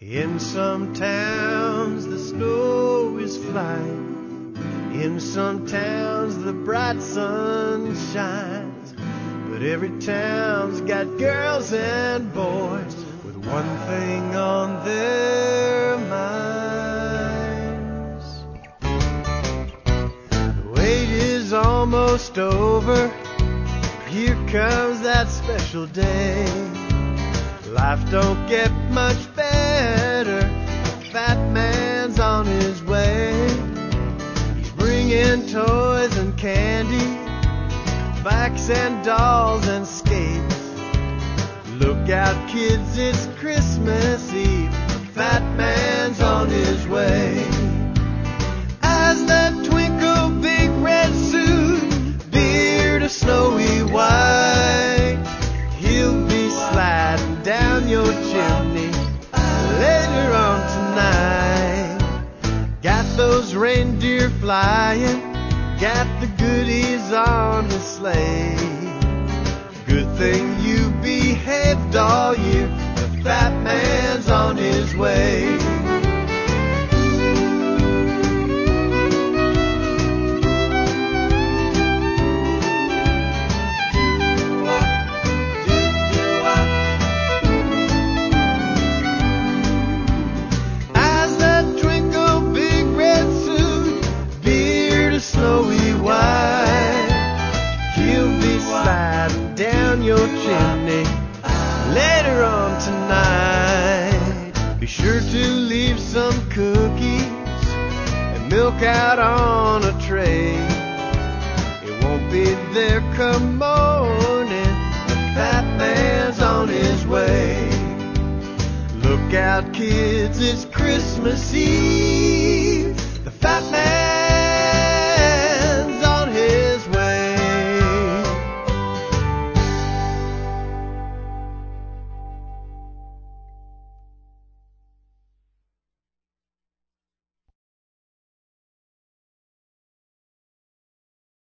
In some towns the snow is flying, in some towns the bright sun shines, but every town's got girls and boys with one thing on their minds. The wait is almost over, here comes that special day. Life don't get much better, the fat man's on his way. He's bringing toys and candy, bikes and dolls and skates. Look out kids, it's Christmas Eve, the fat man's on his way. Eyes that twinkle, big red suit, beard of snowy white, he'll be sliding down your chimney later on tonight. Got those reindeer flying, got the goodies on his sleigh. Good thing you behaved all year, the fat man's on his way. Your chimney later on tonight. Be sure to leave some cookies and milk out on a tray. It won't be there come morning, the fat man's on his way. Look out kids, it's Christmas Eve, the fat man